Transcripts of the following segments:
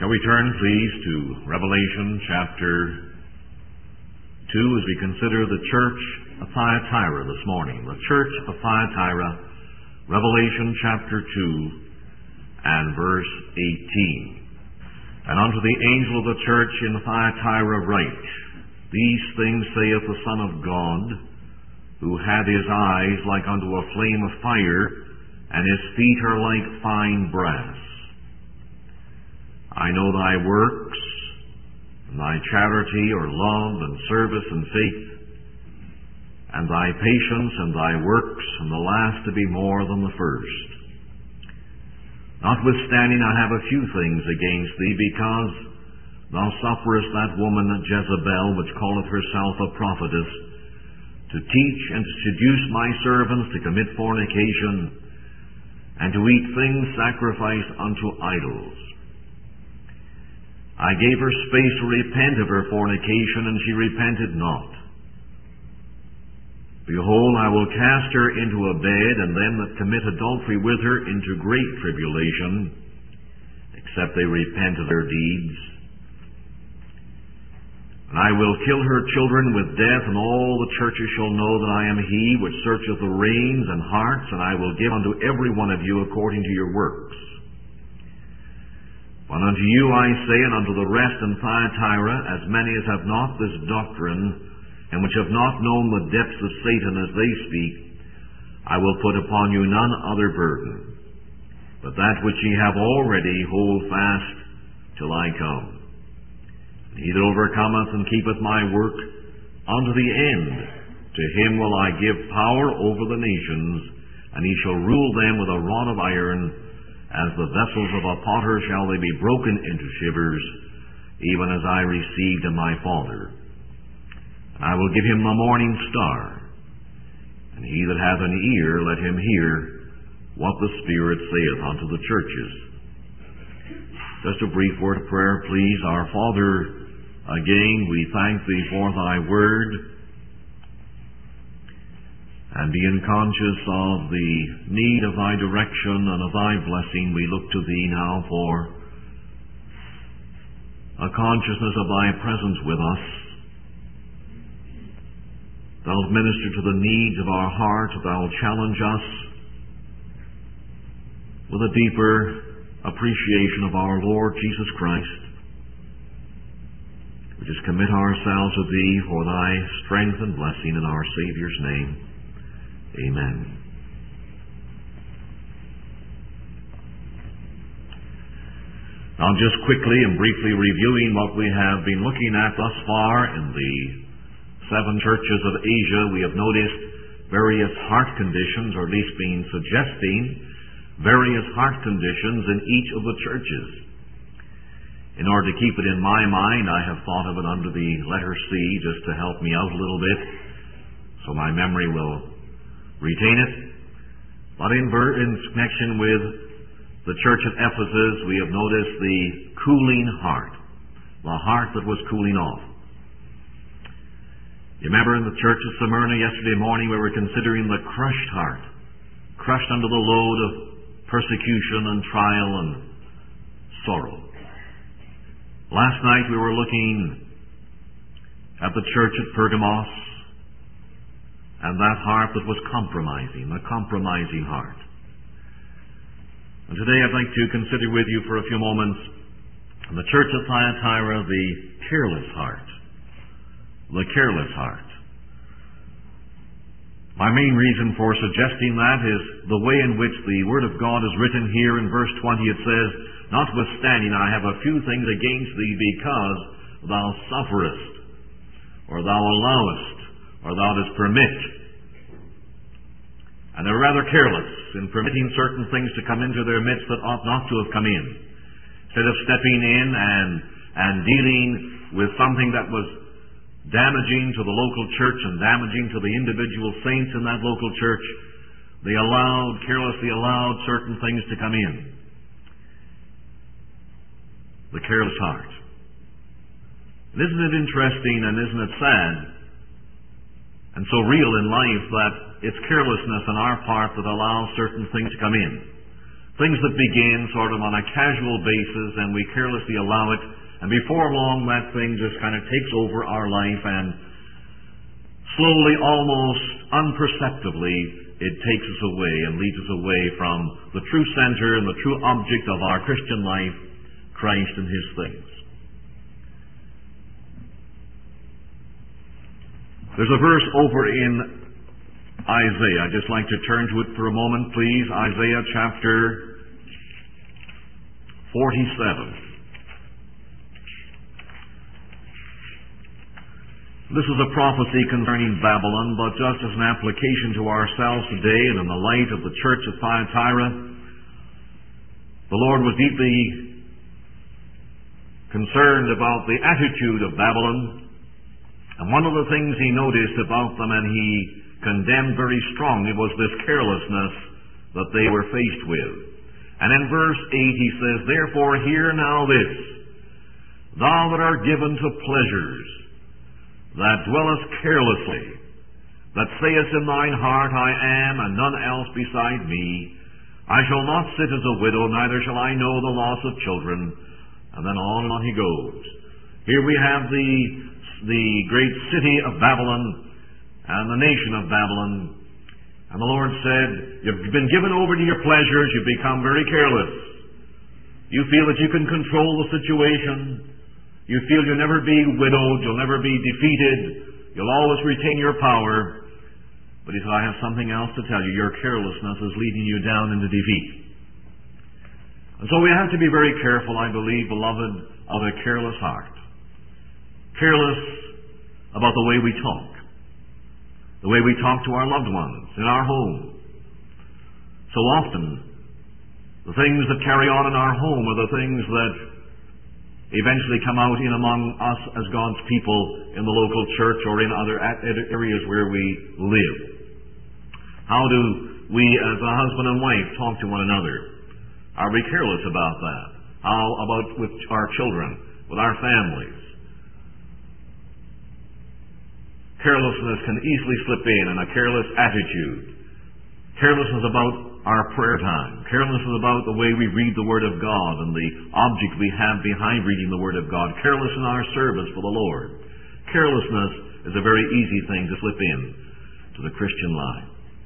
Shall we turn, please, to Revelation chapter 2 as we consider the church of Thyatira this morning. The church of Thyatira, Revelation chapter 2 and verse 18. And unto the angel of the church in Thyatira write, These things saith the Son of God, who had his eyes like unto a flame of fire, and his feet are like fine brass. I know thy works, and thy charity or love and service and faith, and thy patience and thy works, and the last to be more than the first. Notwithstanding, I have a few things against thee, because thou sufferest that woman Jezebel, which calleth herself a prophetess, to teach and to seduce my servants to commit fornication, and to eat things sacrificed unto idols. I gave her space to repent of her fornication, and she repented not. Behold, I will cast her into a bed, and them that commit adultery with her into great tribulation, except they repent of their deeds. And I will kill her children with death, and all the churches shall know that I am he which searcheth the reins and hearts, and I will give unto every one of you according to your works. But unto you I say, and unto the rest in Thyatira, as many as have not this doctrine, and which have not known the depths of Satan as they speak, I will put upon you none other burden, but that which ye have already hold fast till I come. And he that overcometh and keepeth my work unto the end, to him will I give power over the nations, and he shall rule them with a rod of iron. As the vessels of a potter shall they be broken into shivers, even as I received of my Father. And I will give him the morning star. And he that hath an ear, let him hear what the Spirit saith unto the churches. Just a brief word of prayer, please. Our Father, again we thank thee for thy word, and being conscious of the need of thy direction and of thy blessing, we look to thee now for a consciousness of thy presence with us. Thou wilt minister to the needs of our heart. Thou wilt challenge us with a deeper appreciation of our Lord Jesus Christ. We just commit ourselves to thee for thy strength and blessing in our Savior's name. Amen. Now, just quickly and briefly reviewing what we have been looking at thus far in the 7 churches of Asia, we have noticed various heart conditions, or at least been suggesting various heart conditions in each of the churches. In order to keep it in my mind, I have thought of it under the letter C, just to help me out a little bit, so my memory will retain it. But in connection with the church of Ephesus, we have noticed the cooling heart, the heart that was cooling off. You remember in the church of Smyrna yesterday morning we were considering the crushed heart, crushed under the load of persecution and trial and sorrow. Last night we were looking at the church at Pergamos, and that heart that was compromising, the compromising heart. And today I'd like to consider with you for a few moments the church of Thyatira, the careless heart. The careless heart. My main reason for suggesting that is the way in which the Word of God is written here in verse 20. It says, Notwithstanding, I have a few things against thee, because thou sufferest, or thou allowest, or thou dost permit. And they're rather careless in permitting certain things to come into their midst that ought not to have come in. Instead of stepping in and dealing with something that was damaging to the local church and damaging to the individual saints in that local church, they carelessly allowed certain things to come in. The careless heart. And isn't it interesting and isn't it sad and so real in life that it's carelessness on our part that allows certain things to come in? things that begin sort of on a casual basis and we carelessly allow it, and before long that thing just kind of takes over our life, and slowly, almost unperceptibly, it takes us away and leads us away from the true center and the true object of our Christian life, Christ and His things. There's a verse over in Isaiah. I'd just like to turn to it for a moment, please. Isaiah chapter 47. This is a prophecy concerning Babylon, but just as an application to ourselves today and in the light of the church of Thyatira, the Lord was deeply concerned about the attitude of Babylon. And one of the things He noticed about them and He condemned very strongly was this carelessness that they were faced with. And in verse 8 He says, "Therefore hear now this, thou that art given to pleasures, that dwellest carelessly, that sayest in thine heart, I am, and none else beside me. I shall not sit as a widow, neither shall I know the loss of children." And then on and on he goes. Here we have the great city of Babylon and the nation of Babylon. And the Lord said, you've been given over to your pleasures, you've become very careless. You feel that you can control the situation. You feel you'll never be widowed, you'll never be defeated, you'll always retain your power. But He said, I have something else to tell you. Your carelessness is leading you down into defeat. And so we have to be very careful, I believe, beloved, of a careless heart. Careless about the way we talk. The way we talk to our loved ones in our home. So often, the things that carry on in our home are the things that eventually come out in among us as God's people in the local church or in other areas where we live. How do we as a husband and wife talk to one another? Are we careless about that? How about with our children, with our families? Carelessness can easily slip in, and a careless attitude. Carelessness about our prayer time. Carelessness about the way we read the Word of God and the object we have behind reading the Word of God. Careless in our service for the Lord. Carelessness is a very easy thing to slip in to the Christian life.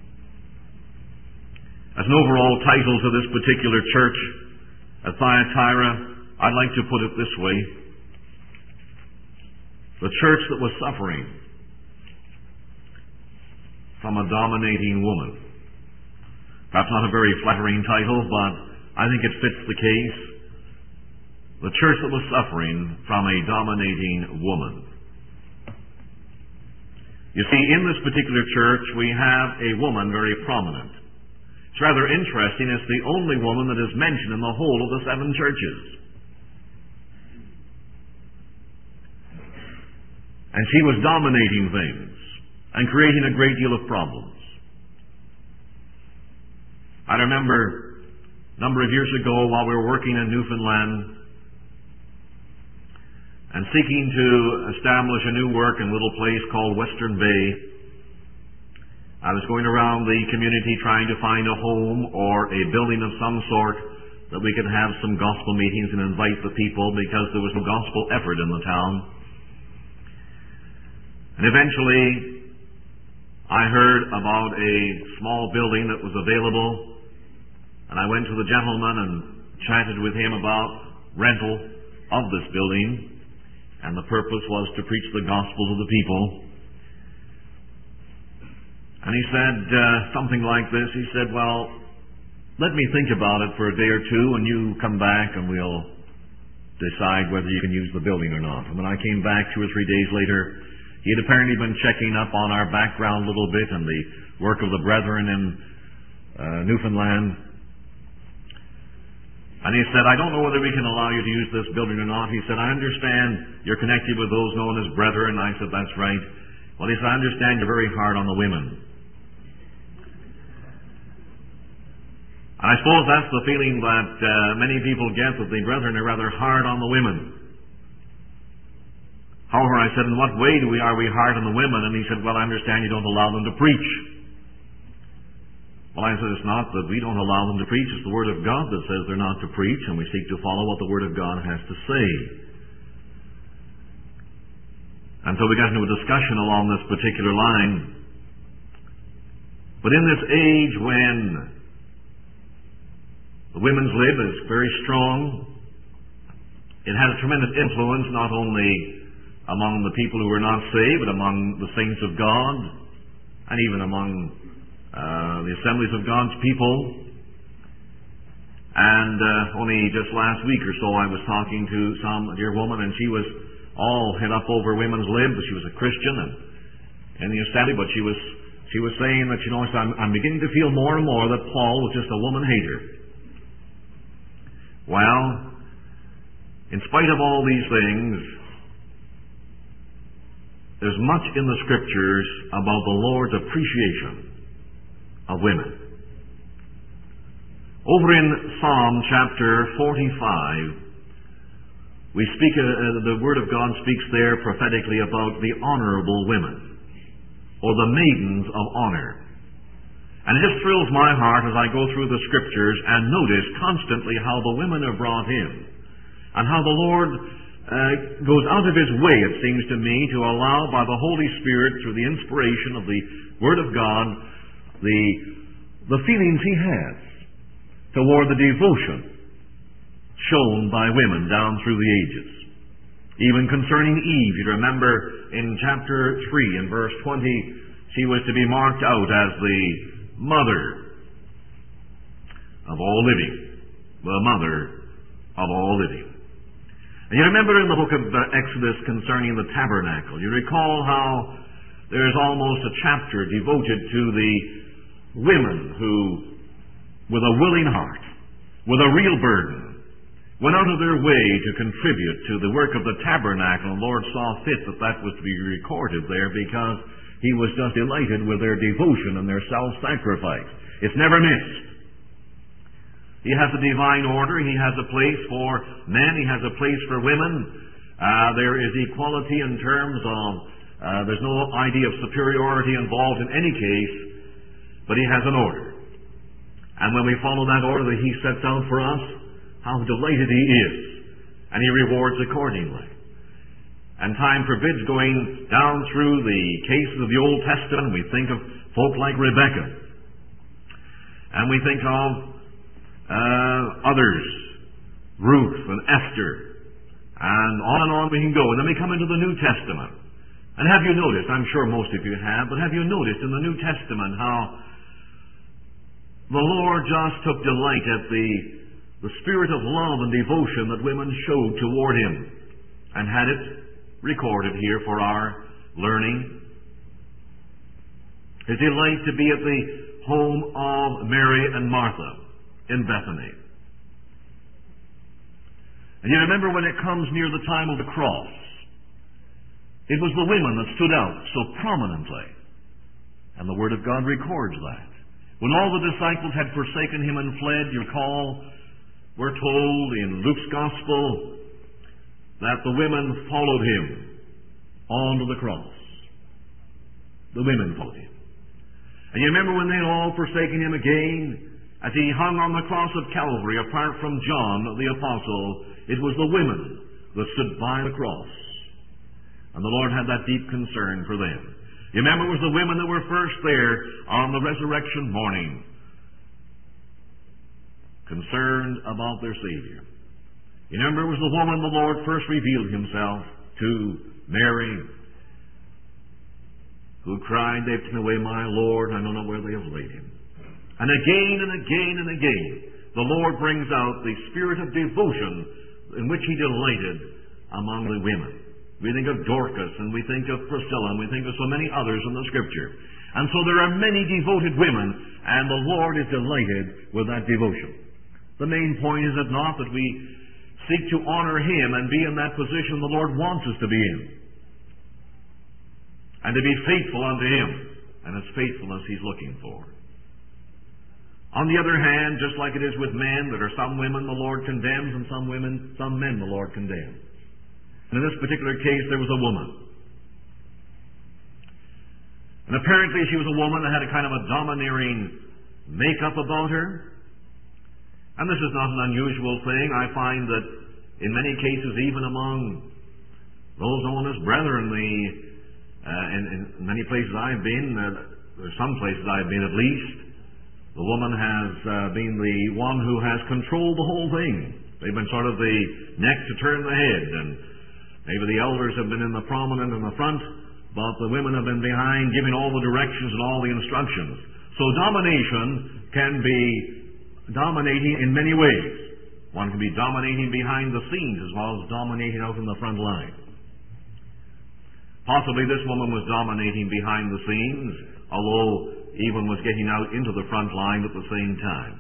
As an overall title to this particular church at Thyatira, I'd like to put it this way. The church that was suffering from a dominating woman. Perhaps not a very flattering title, but I think it fits the case. The church that was suffering from a dominating woman. You see, in this particular church, we have a woman very prominent. It's rather interesting. It's the only woman that is mentioned in the whole of the 7 churches. And she was dominating things and creating a great deal of problems. I remember a number of years ago while we were working in Newfoundland and seeking to establish a new work in a little place called Western Bay. I was going around the community trying to find a home or a building of some sort that we could have some gospel meetings and invite the people, because there was no gospel effort in the town. And eventually I heard about a small building that was available, and I went to the gentleman and chatted with him about rental of this building, and the purpose was to preach the gospel to the people. And he said something like this. He said, well, let me think about it for a day or two, and you come back and we'll decide whether you can use the building or not. And when I came back 2 or 3 days later, he had apparently been checking up on our background a little bit and the work of the brethren in Newfoundland. And he said, I don't know whether we can allow you to use this building or not. He said, I understand you're connected with those known as brethren. I said, that's right. Well, he said, I understand you're very hard on the women. And I suppose that's the feeling that many people get, that the brethren are rather hard on the women. However, I said, in what way are we hard on the women? And he said, well, I understand you don't allow them to preach. Well, I said it's not that we don't allow them to preach. It's the Word of God that says they're not to preach, and we seek to follow what the Word of God has to say. And so we got into a discussion along this particular line. But in this age when the women's lib is very strong, it has a tremendous influence not only among the people who are not saved, but among the saints of God, and even among the assemblies of God's people. And only just last week or so I was talking to a dear woman, and she was all head up over women's lib. She was a Christian and the assembly, but she was saying that, I'm beginning to feel more and more that Paul was just a woman hater. Well, in spite of all these things, there's much in the Scriptures about the Lord's appreciation of women. Over in Psalm chapter 45, the Word of God speaks there prophetically about the honorable women, or the maidens of honor. And it just thrills my heart as I go through the Scriptures and notice constantly how the women are brought in, and how the Lord goes out of His way, it seems to me, to allow by the Holy Spirit, through the inspiration of the Word of God, the feelings He has toward the devotion shown by women down through the ages. Even concerning Eve, you remember in chapter 3 and verse 20, she was to be marked out as the mother of all living. The mother of all living. And you remember in the book of Exodus concerning the tabernacle, you recall how there's almost a chapter devoted to the women who, with a willing heart, with a real burden, went out of their way to contribute to the work of the tabernacle. And the Lord saw fit that that was to be recorded there because He was just delighted with their devotion and their self-sacrifice. It's never missed. He has a divine order. He has a place for men. He has a place for women. There is equality in terms of, there's no idea of superiority involved in any case, but He has an order. And when we follow that order that He sets out for us, how delighted He is. And He rewards accordingly. And time forbids going down through the cases of the Old Testament. We think of folk like Rebekah. And we think of others, Ruth and Esther, and on we can go. And then we come into the New Testament. And have you noticed, I'm sure most of you have, but have you noticed in the New Testament how the Lord just took delight at the spirit of love and devotion that women showed toward Him, and had it recorded here for our learning? His delight to be at the home of Mary and Martha in Bethany. And you remember when it comes near the time of the cross, it was the women that stood out so prominently. And the Word of God records that. When all the disciples had forsaken Him and fled, you recall, we're told in Luke's Gospel that the women followed Him on to the cross. The women followed Him. And you remember when they had all forsaken Him again, as He hung on the cross of Calvary, apart from John the Apostle, it was the women that stood by the cross. And the Lord had that deep concern for them. You remember it was the women that were first there on the resurrection morning, concerned about their Savior. You remember it was the woman the Lord first revealed Himself to, Mary, who cried, "They've taken away my Lord, I know not where they have laid Him." And again and again and again, the Lord brings out the spirit of devotion in which He delighted among the women. We think of Dorcas, and we think of Priscilla, and we think of so many others in the Scripture. And so there are many devoted women, and the Lord is delighted with that devotion. The main point is it not that we seek to honor Him and be in that position the Lord wants us to be in, and to be faithful unto Him, and it's faithfulness He's looking for. On the other hand, just like it is with men, there are some women the Lord condemns, and some men the Lord condemns. And in this particular case, there was a woman. And apparently she was a woman that had a kind of a domineering make-up about her. And this is not an unusual thing. I find that in many cases, even among those known as brethren, in many places I've been, there's some places I've been at least, the woman has been the one who has controlled the whole thing. They've been sort of the neck to turn the head, and maybe the elders have been in the prominent in the front, but the women have been behind giving all the directions and all the instructions. So domination can be dominating in many ways. One can be dominating behind the scenes as well as dominating out in the front line. Possibly this woman was dominating behind the scenes, although even was getting out into the front line at the same time.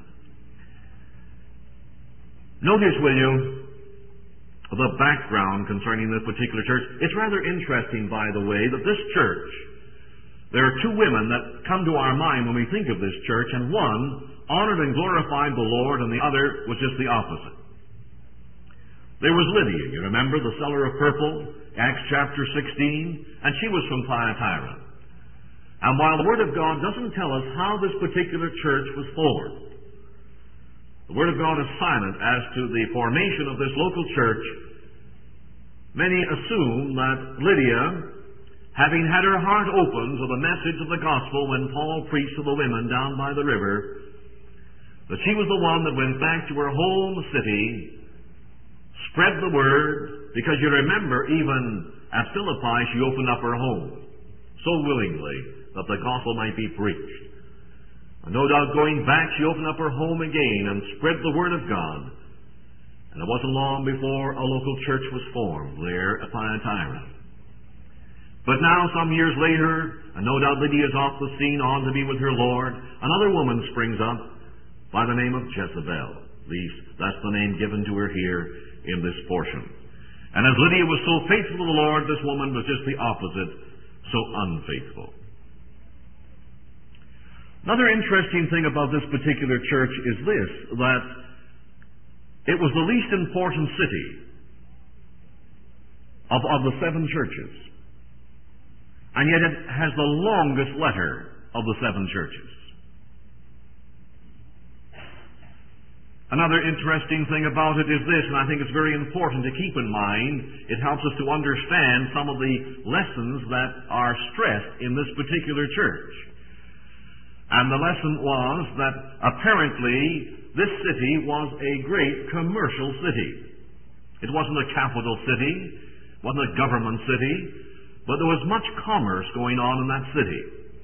Notice, will you, the background concerning this particular church. It's rather interesting, by the way, that this church, there are two women that come to our mind when we think of this church, and one honored and glorified the Lord, and the other was just the opposite. There was Lydia, you remember, the seller of purple, Acts chapter 16, and she was from Thyatira. And while the Word of God doesn't tell us how this particular church was formed, the Word of God is silent as to the formation of this local church. Many assume that Lydia, having had her heart open to the message of the gospel when Paul preached to the women down by the river, that she was the one that went back to her home city, spread the word, because you remember even at Philippi she opened up her home so willingly that the gospel might be preached. And no doubt going back, she opened up her home again and spread the word of God. And it wasn't long before a local church was formed there at Thyatira. But now, some years later, and no doubt Lydia is off the scene, on to be with her Lord, another woman springs up by the name of Jezebel. At least that's the name given to her here in this portion. And as Lydia was so faithful to the Lord, this woman was just the opposite, so unfaithful. Another interesting thing about this particular church is this, that it was the least important city of the seven churches. And yet it has the longest letter of the seven churches. Another interesting thing about it is this, and I think it's very important to keep in mind. It helps us to understand some of the lessons that are stressed in this particular church. And the lesson was that apparently this city was a great commercial city. It wasn't a capital city, it wasn't a government city, but there was much commerce going on in that city.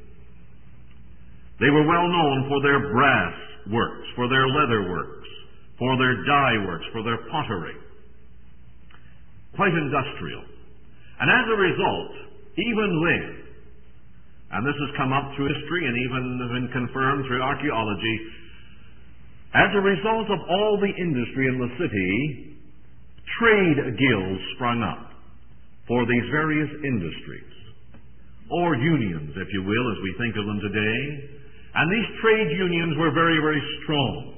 They were well known for their brass works, for their leather works, for their dye works, for their pottery. Quite industrial. And as a result, even then, and this has come up through history and even been confirmed through archaeology, as a result of all the industry in the city, trade guilds sprung up for these various industries, or unions, if you will, as we think of them today. And these trade unions were very, very strong.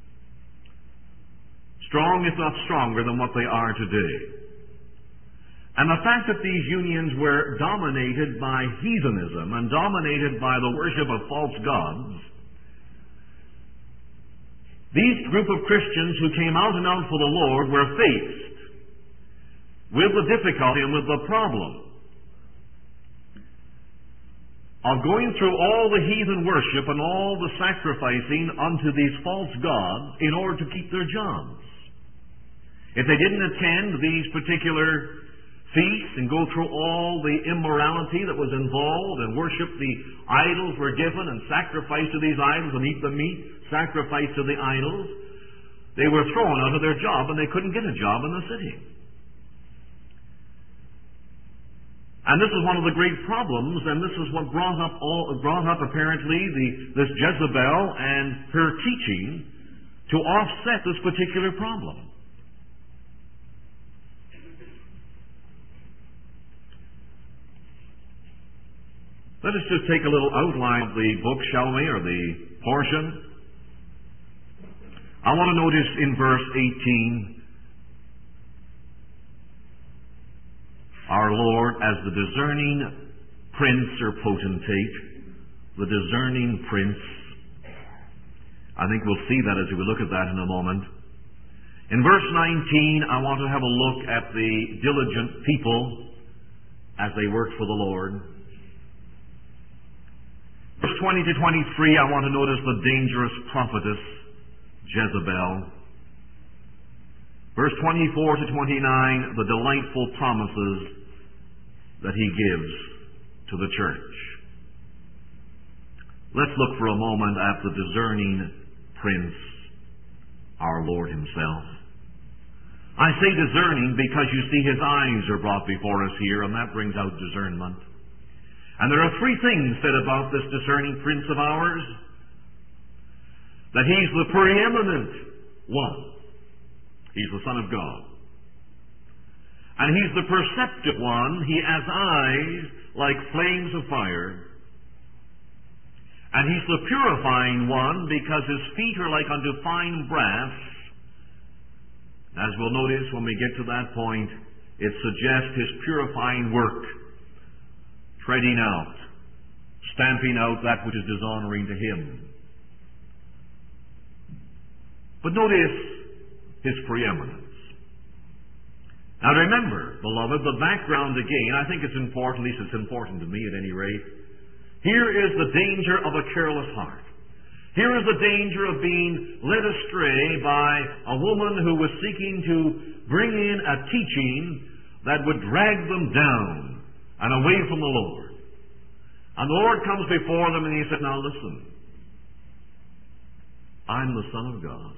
Strong, if not stronger, than what they are today. And the fact that these unions were dominated by heathenism and dominated by the worship of false gods, these group of Christians who came out and out for the Lord were faced with the difficulty and with the problem of going through all the heathen worship and all the sacrificing unto these false gods in order to keep their jobs. If they didn't attend these particular feasts and go through all the immorality that was involved and worship the idols were given and sacrifice to these idols and eat the meat sacrificed to the idols, they were thrown out of their job and they couldn't get a job in the city. And this is one of the great problems, and this is what brought up apparently this Jezebel and her teaching to offset this particular problem. Let us just take a little outline of the book, shall we, or the portion. I want to notice in verse 18, our Lord as the discerning prince or potentate, the discerning prince. I think we'll see that as we look at that in a moment. In verse 19, I want to have a look at the diligent people as they work for the Lord. Verse 20 to 23, I want to notice the dangerous prophetess, Jezebel. Verse 24 to 29, the delightful promises that he gives to the church. Let's look for a moment at the discerning Prince, our Lord himself. I say discerning because you see his eyes are brought before us here, and that brings out discernment. And there are three things said about this discerning Prince of ours. That he's the preeminent one. He's the Son of God. And he's the perceptive one. He has eyes like flames of fire. And he's the purifying one because his feet are like unto fine brass. As we'll notice when we get to that point, it suggests his purifying work, treading out, stamping out that which is dishonoring to him. But notice his preeminence. Now remember, beloved, the background again, I think it's important, at least it's important to me at any rate. Here is the danger of a careless heart. Here is the danger of being led astray by a woman who was seeking to bring in a teaching that would drag them down and away from the Lord. And the Lord comes before them and he said, now listen, I'm the Son of God.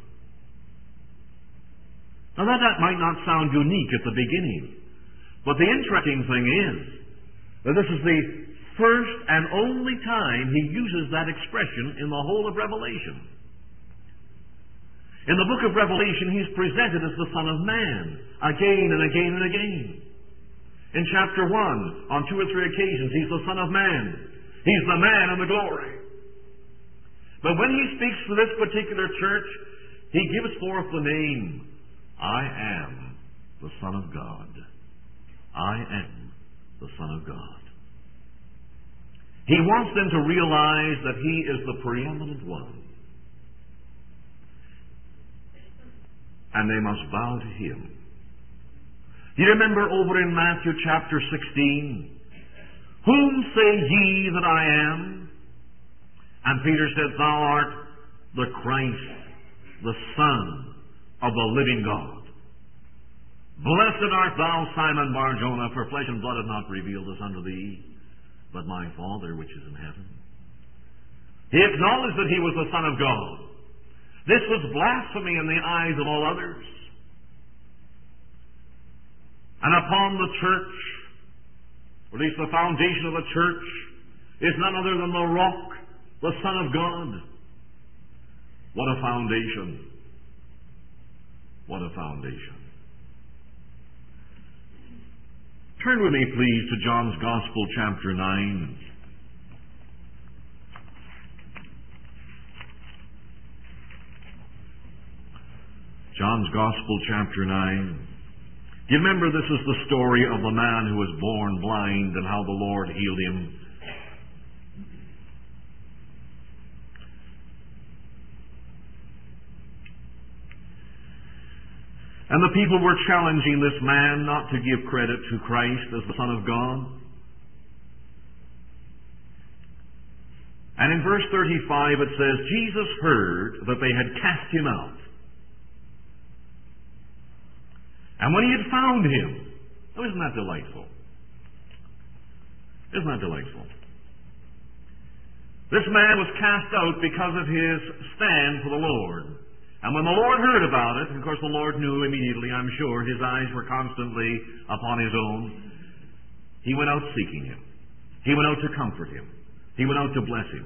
Now that might not sound unique at the beginning, but the interesting thing is that this is the first and only time he uses that expression in the whole of Revelation. In the book of Revelation, he's presented as the Son of Man again and again and again. In chapter 1, on 2 or 3 occasions, he's the Son of Man. He's the man in the glory. But when he speaks to this particular church, he gives forth the name, I am the Son of God. I am the Son of God. He wants them to realize that he is the preeminent one. And they must bow to him. Do you remember over in Matthew chapter 16? Whom say ye that I am? And Peter said, thou art the Christ, the Son of the living God. Blessed art thou, Simon Bar-Jonah, for flesh and blood hath not revealed this unto thee, but my Father which is in heaven. He acknowledged that he was the Son of God. This was blasphemy in the eyes of all others. And upon the church, or at least the foundation of the church, is none other than the rock, the Son of God. What a foundation. What a foundation. Turn with me, please, to John's Gospel, chapter 9. John's Gospel, chapter 9. Do you remember this is the story of the man who was born blind and how the Lord healed him? And the people were challenging this man not to give credit to Christ as the Son of God. And in verse 35 it says, Jesus heard that they had cast him out. And when he had found him, oh, isn't that delightful? Isn't that delightful? This man was cast out because of his stand for the Lord. And when the Lord heard about it, and of course the Lord knew immediately, I'm sure, his eyes were constantly upon his own, he went out seeking him. He went out to comfort him. He went out to bless him.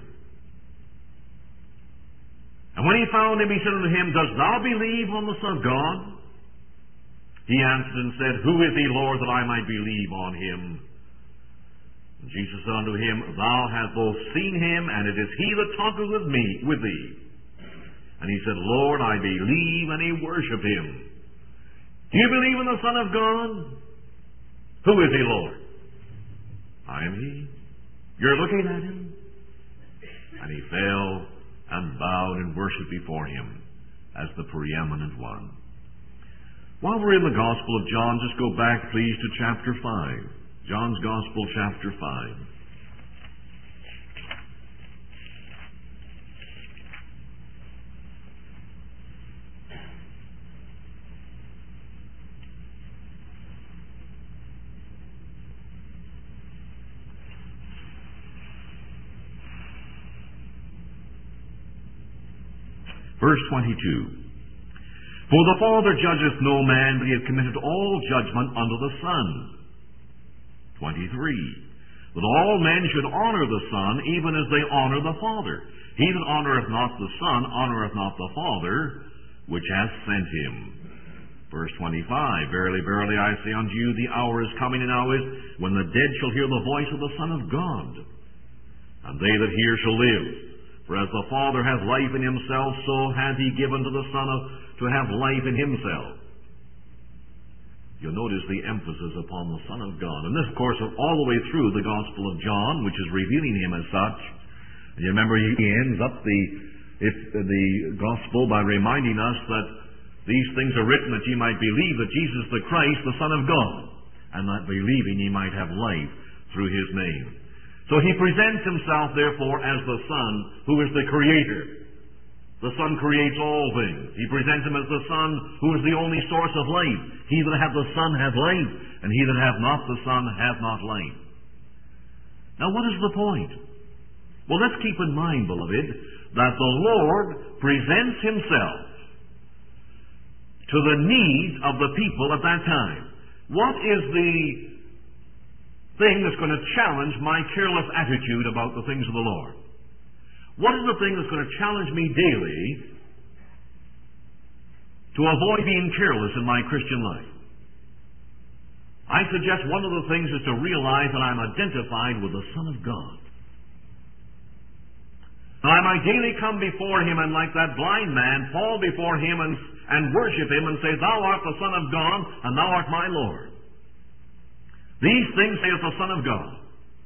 And when he found him, he said unto him, dost thou believe on the Son of God? He answered and said, who is he, Lord, that I might believe on him? And Jesus said unto him, thou hast both seen him, and it is he that talketh with thee. And he said, Lord, I believe, and he worshipped him. Do you believe in the Son of God? Who is he, Lord? I am he. You're looking at him. And he fell and bowed in worship before him as the preeminent one. While we're in the Gospel of John, just go back, please, to chapter 5. John's Gospel, chapter 5. Verse 22. For the Father judgeth no man, but he hath committed all judgment unto the Son. 23. That all men should honor the Son, even as they honor the Father. He that honoreth not the Son, honoreth not the Father, which hath sent him. Verse 25. Verily, verily, I say unto you, the hour is coming, and now is, when the dead shall hear the voice of the Son of God. And they that hear shall live. For as the Father hath life in himself, so hath he given to the Son to have life in himself. You'll notice the emphasis upon the Son of God. And this, of course, all the way through the Gospel of John, which is revealing him as such. And you remember he ends up the Gospel by reminding us that these things are written that ye might believe that Jesus the Christ, the Son of God, and that believing ye might have life through his name. So he presents himself, therefore, as the Son, who is the Creator. The Son creates all things. He presents him as the Son, who is the only source of life. He that hath the Son hath life, and he that hath not the Son hath not life. Now, what is the point? Well, let's keep in mind, beloved, that the Lord presents himself to the needs of the people at that time. What is the thing that's going to challenge my careless attitude about the things of the Lord? What is the thing that's going to challenge me daily to avoid being careless in my Christian life? I suggest one of the things is to realize that I'm identified with the Son of God. Now, I might daily come before him and, like that blind man, fall before him and worship him and say, Thou art the Son of God, and Thou art my Lord. These things saith the Son of God.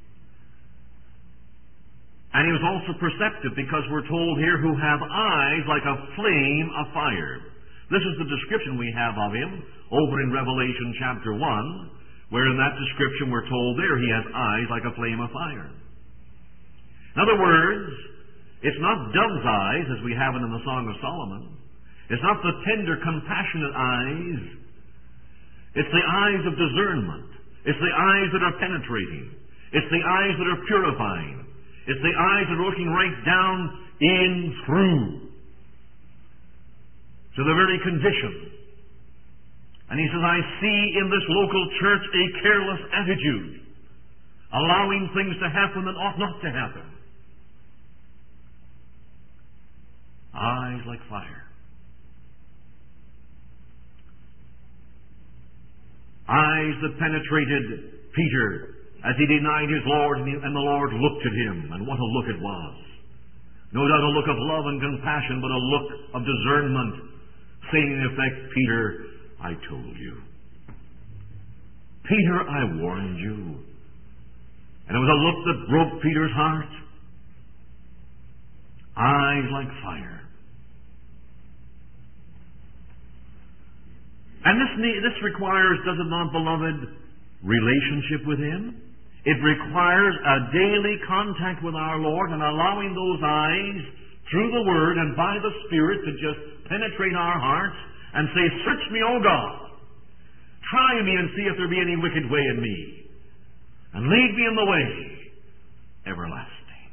And he was also perceptive, because we're told here, who have eyes like a flame of fire. This is the description we have of him over in Revelation chapter 1, where in that description we're told there he has eyes like a flame of fire. In other words, it's not dove's eyes as we have it in the Song of Solomon. It's not the tender, compassionate eyes. It's the eyes of discernment. It's the eyes that are penetrating. It's the eyes that are purifying. It's the eyes that are looking right down in through to the very condition. And he says, I see in this local church a careless attitude, allowing things to happen that ought not to happen. Eyes like fire. Eyes that penetrated Peter as he denied his Lord, and the Lord looked at him, and what a look it was. No doubt a look of love and compassion, but a look of discernment, saying in effect, Peter, I told you. Peter, I warned you. And it was a look that broke Peter's heart. Eyes like fire. And this requires, does it not, beloved, relationship with him? It requires a daily contact with our Lord and allowing those eyes through the Word and by the Spirit to just penetrate our hearts and say, Search me, O God. Try me and see if there be any wicked way in me. And lead me in the way everlasting.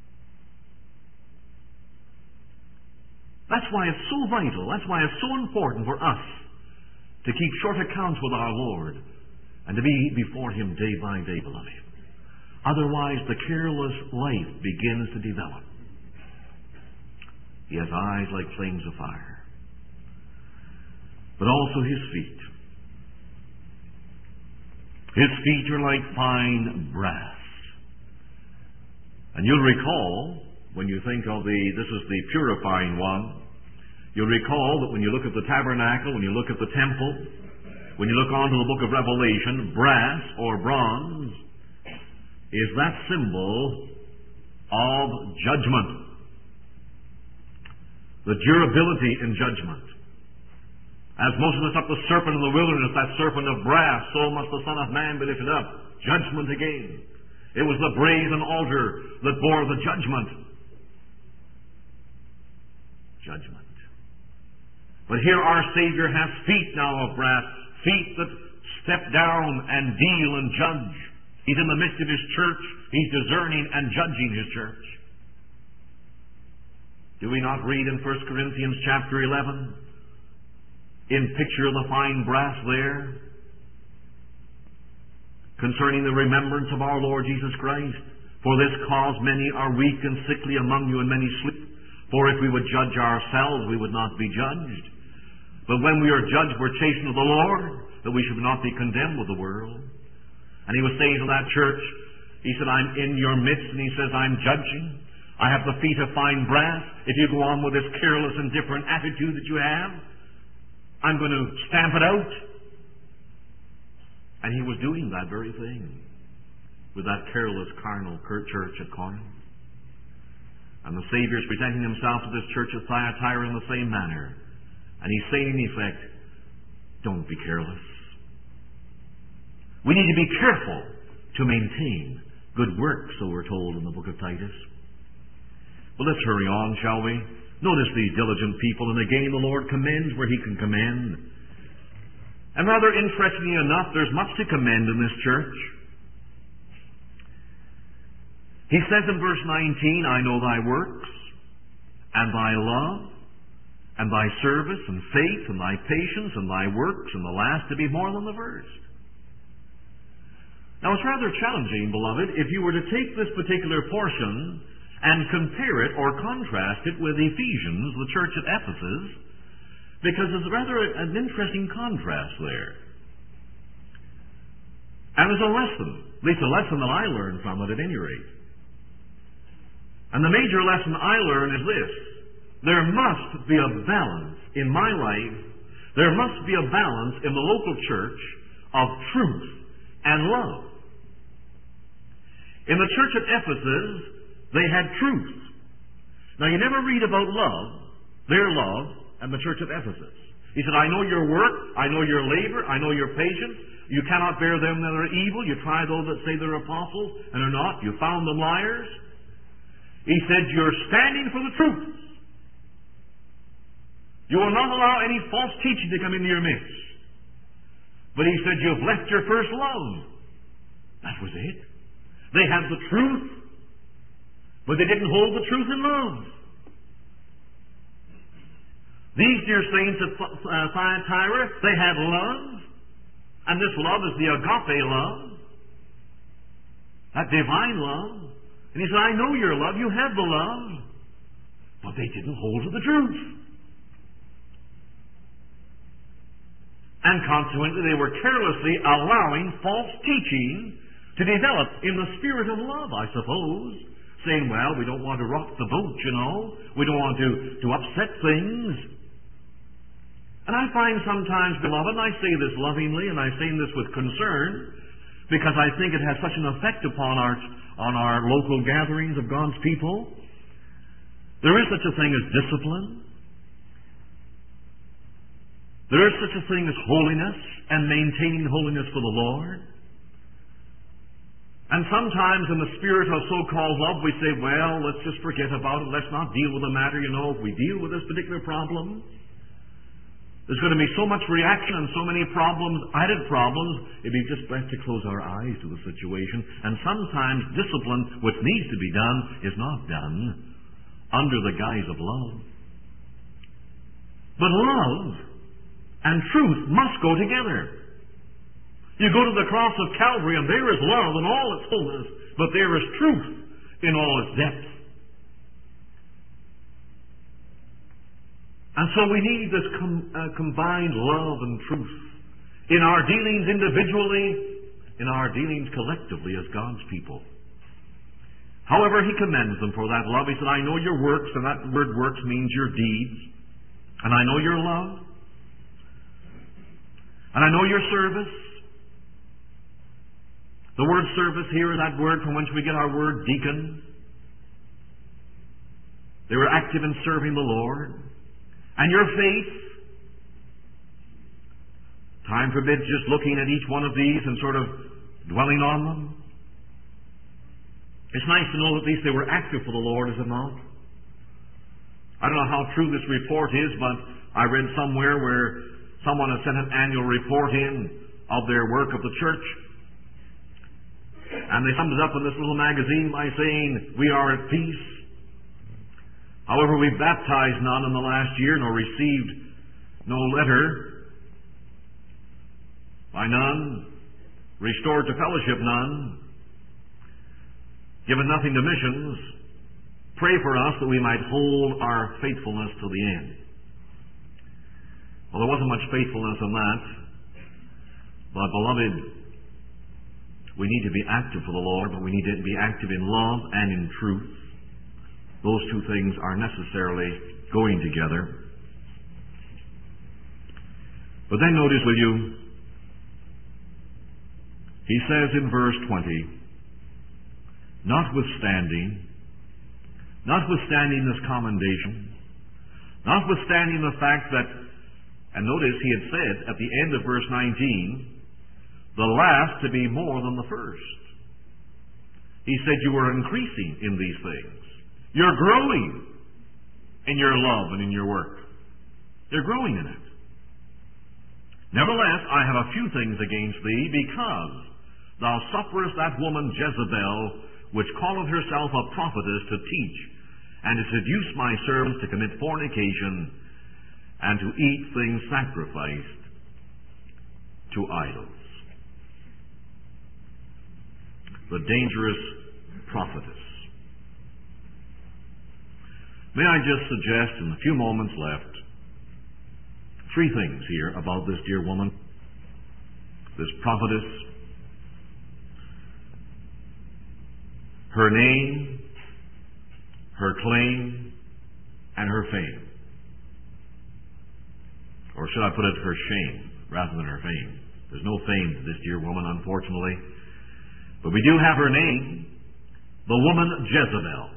That's why it's so vital. That's why it's so important for us to keep short accounts with our Lord and to be before him day by day, beloved. Otherwise, the careless life begins to develop. He has eyes like flames of fire, but also his feet. His feet are like fine brass. And you'll recall, when you think of this is the purifying one, you'll recall that when you look at the tabernacle, when you look at the temple, when you look on to the book of Revelation, brass or bronze is that symbol of judgment. the durability in judgment. As Moses lifted up the serpent in the wilderness, that serpent of brass, so must the Son of Man be lifted up. Judgment again. It was the brazen altar that bore the judgment. Judgment. But here our Savior has feet now of brass, feet that step down and deal and judge. He's in the midst of His church. He's discerning and judging His church. Do we not read in 1 Corinthians chapter 11, in picture of the fine brass there, concerning the remembrance of our Lord Jesus Christ? For this cause many are weak and sickly among you, and many sleep. For if we would judge ourselves, we would not be judged. But when we are judged, we're chastened of the Lord, that we should not be condemned with the world. And He was saying to that church, He said, I'm in your midst, and He says, I'm judging. I have the feet of fine brass. If you go on with this careless, indifferent attitude that you have, I'm going to stamp it out. And He was doing that very thing with that careless, carnal church at Corinth. And the Savior is presenting Himself to this church at Thyatira in the same manner. And He's saying, in effect, don't be careless. We need to be careful to maintain good works, so we're told in the book of Titus. Well, let's hurry on, shall we? Notice these diligent people, and again the Lord commends where He can commend. And rather interestingly enough, there's much to commend in this church. He says in verse 19, I know thy works, and thy love, and thy service, and faith, and thy patience, and thy works, and the last to be more than the first. Now it's rather challenging, beloved, if you were to take this particular portion and compare it or contrast it with Ephesians, the church at Ephesus, because there's rather an interesting contrast there. And there's a lesson, at least a lesson that I learned from it at any rate. And the major lesson I learned is this: there must be a balance in my life, there must be a balance in the local church of truth and love. In the church at Ephesus, they had truth. Now, you never read about love, their love, and the church of Ephesus. He said, I know your work, I know your labor, I know your patience. You cannot bear them that are evil. You try those that say they're apostles and are not. You found them liars. He said, you're standing for the truth. You will not allow any false teaching to come into your midst. But he said, you've left your first love. That was it. They had the truth, but they didn't hold the truth in love. These dear saints at Thyatira, they had love, and this love is the agape love, that divine love. And he said, I know your love, you have the love, but they didn't hold to the truth. And consequently, they were carelessly allowing false teaching to develop in the spirit of love, I suppose, saying, well, we don't want to rock the boat, you know. We don't want to upset things. And I find sometimes, beloved, and I say this lovingly, and I say this with concern, because I think it has such an effect upon our local gatherings of God's people. There is such a thing as discipline. There is such a thing as holiness and maintaining holiness for the Lord. And sometimes in the spirit of so-called love, we say, well, let's just forget about it. Let's not deal with the matter. You know, if we deal with this particular problem, there's going to be so much reaction and so many problems, added problems, it'd be just best to close our eyes to the situation. And sometimes discipline, which needs to be done, is not done under the guise of love. But love and truth must go together. You go to the cross of Calvary, and there is love in all its fullness, but there is truth in all its depth. And so we need this combined love and truth in our dealings individually, in our dealings collectively as God's people. However, He commends them for that love. He said, I know your works, and that word works means your deeds. And I know your love. And I know your service. The word service here is that word from which we get our word deacon. They were active in serving the Lord. And your faith, time forbids just looking at each one of these and sort of dwelling on them. It's nice to know that at least they were active for the Lord, is it not? I don't know how true this report is, but I read somewhere where someone has sent an annual report in of their work of the church. And they summed it up in this little magazine by saying, "We are at peace. However, we've baptized none in the last year, nor received no letter by none, restored to fellowship none, given nothing to missions. Pray for us that we might hold our faithfulness to the end." Well, there wasn't much faithfulness in that. But, beloved, we need to be active for the Lord, but we need to be active in love and in truth. Those two things are necessarily going together. But then notice, will you, he says in verse 20, notwithstanding this commendation, notwithstanding the fact that, and notice he had said at the end of verse 19, the last to be more than the first. He said you were increasing in these things. You're growing in your love and in your work. You're growing in it. Nevertheless, I have a few things against thee, because thou sufferest that woman Jezebel, which calleth herself a prophetess, to teach, and to seduce my servants to commit fornication, and to eat things sacrificed to idols. The dangerous prophetess. May I just suggest, in the few moments left, three things here about this dear woman, this prophetess. Her name, her claim, and her fame. Or should I put it, her shame, rather than her fame. There's no fame to this dear woman, unfortunately. But we do have her name, the woman Jezebel.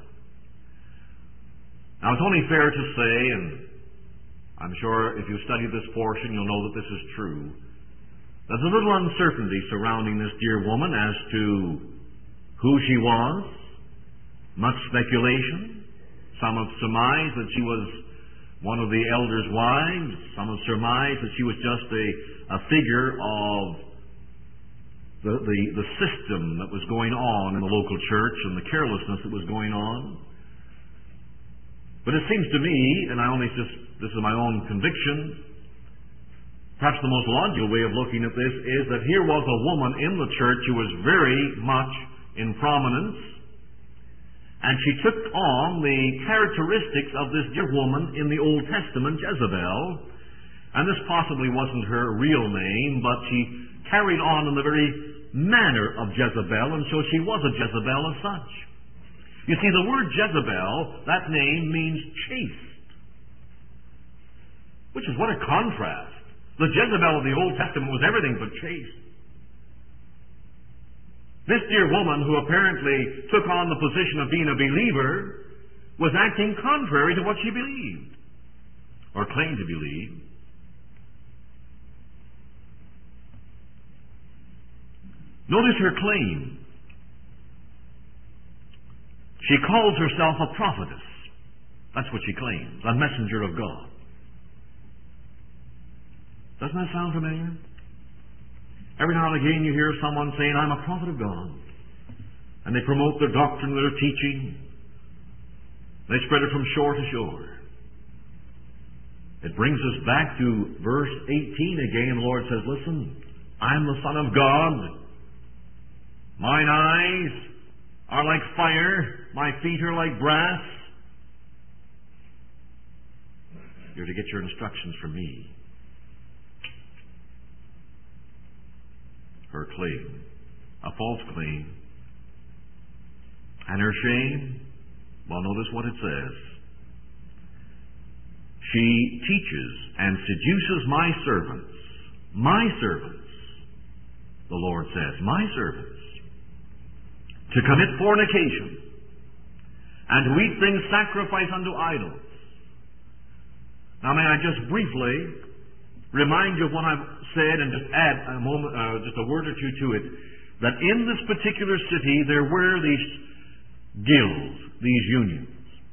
Now, it's only fair to say, and I'm sure if you study this portion, you'll know that this is true, there's a little uncertainty surrounding this dear woman as to who she was. Much speculation. Some have surmised that she was one of the elders' wives. Some have surmised that she was just a figure of the system that was going on in the local church and the carelessness that was going on. But it seems to me, and this is my own conviction, perhaps the most logical way of looking at this is that here was a woman in the church who was very much in prominence, and she took on the characteristics of this dear woman in the Old Testament, Jezebel, and this possibly wasn't her real name, but she carried on in the very manner of Jezebel, and so she was a Jezebel as such. You see, the word Jezebel, that name means chaste. Which is what a contrast. The Jezebel of the Old Testament was everything but chaste. This dear woman, who apparently took on the position of being a believer, was acting contrary to what she believed, or claimed to believe. Notice her claim. She calls herself a prophetess. That's what she claims, a messenger of God. Doesn't that sound familiar? Every now and again you hear someone saying, I'm a prophet of God. And they promote their doctrine, their teaching. They spread it from shore to shore. It brings us back to verse 18 again. The Lord says, listen, I'm the Son of God. Mine eyes are like fire. My feet are like brass. You're to get your instructions from me. Her claim, a false claim. And her shame, well, notice what it says. She teaches and seduces my servants, the Lord says, my servants, to commit fornication and to eat things sacrificed unto idols. Now, may I just briefly remind you of what I've said and just add just a word or two to it, that in this particular city there were these guilds, these unions.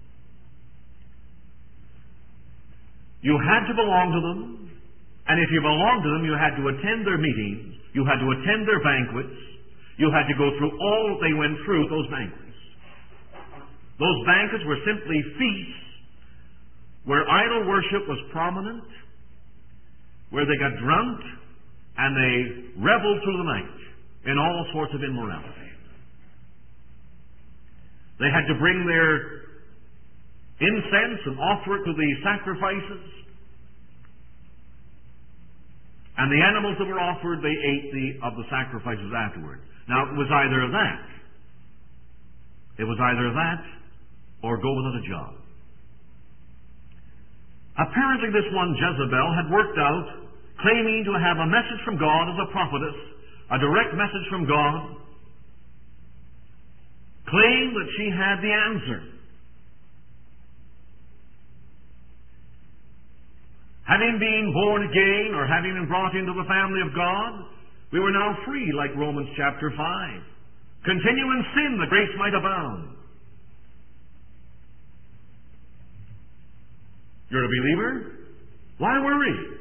You had to belong to them, and if you belonged to them, you had to attend their meetings, you had to attend their banquets, you had to go through all that they went through at those banquets. Those banquets were simply feasts where idol worship was prominent, where they got drunk, and they reveled through the night in all sorts of immorality. They had to bring their incense and offer it to the sacrifices. And the animals that were offered, they ate of the sacrifices afterward. Now, it was either that. It was either that or go without a job. Apparently this one Jezebel had worked out, claiming to have a message from God as a prophetess, a direct message from God, claimed that she had the answer. Having been born again, or having been brought into the family of God, we were now free, like Romans chapter 5. Continue in sin, the grace might abound. You're a believer? Why worry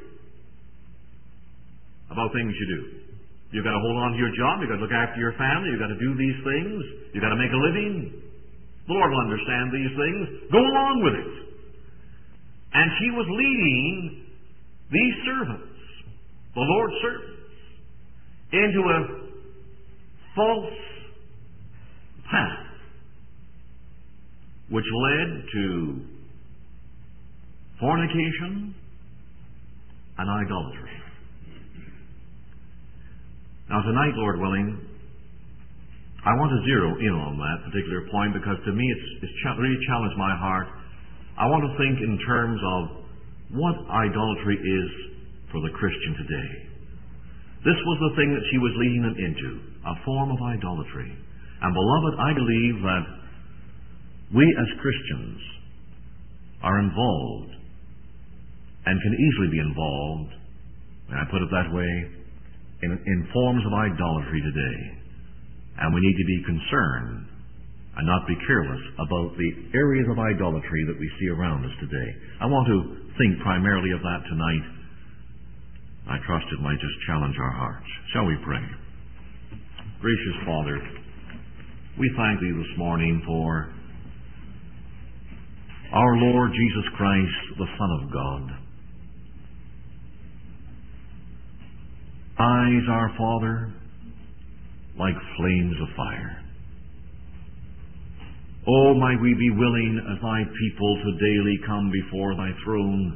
about things you do? You've got to hold on to your job, you've got to look after your family, you've got to do these things, you've got to make a living. The Lord will understand these things. Go along with it. And she was leading these servants, the Lord's servants, into a false path which led to fornication and idolatry. Now tonight, Lord willing, I want to zero in on that particular point because to me it's really challenged my heart. I want to think in terms of what idolatry is for the Christian today. This was the thing that she was leading them into, a form of idolatry. And beloved, I believe that we as Christians are involved and can easily be involved, and I put it that way, in forms of idolatry today. And we need to be concerned and not be careless about the areas of idolatry that we see around us today. I want to think primarily of that tonight. I trust it might just challenge our hearts. Shall we pray? Gracious Father, we thank Thee this morning for our Lord Jesus Christ, the Son of God. Eyes, our Father, like flames of fire. Oh, might we be willing as Thy people to daily come before Thy throne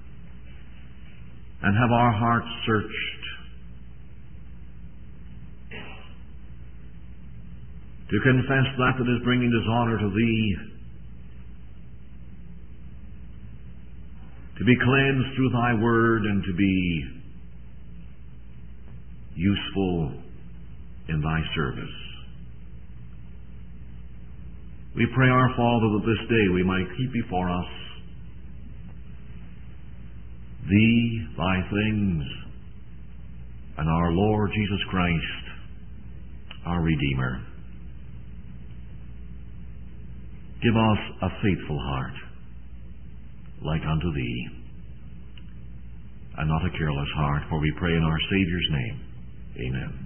and have our hearts searched to confess that is bringing dishonor to Thee, to be cleansed through Thy Word and to be useful in Thy service. We pray, our Father, that this day we might keep before us Thee, Thy things, and our Lord Jesus Christ, our Redeemer. Give us a faithful heart, like unto Thee, and not a careless heart, for we pray in our Saviour's name. Amen.